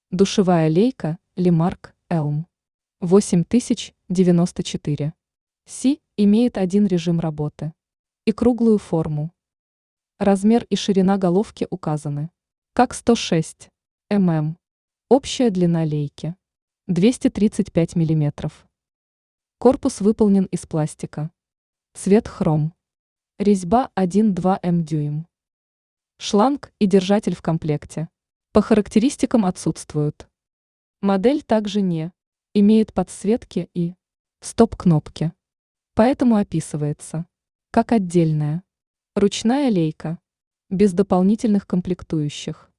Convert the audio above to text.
Душевая лейка Лемарк Elm 8094. Си имеет один режим работы и круглую форму. Размер и ширина головки указаны как 106 мм. Общая длина лейки 235 мм. Корпус выполнен из пластика. Цвет хром. Резьба 1,2 дюйм. Шланг и держатель в комплекте. По характеристикам отсутствуют. Модель также не имеет подсветки и стоп-кнопки, поэтому описывается как отдельная ручная лейка без дополнительных комплектующих.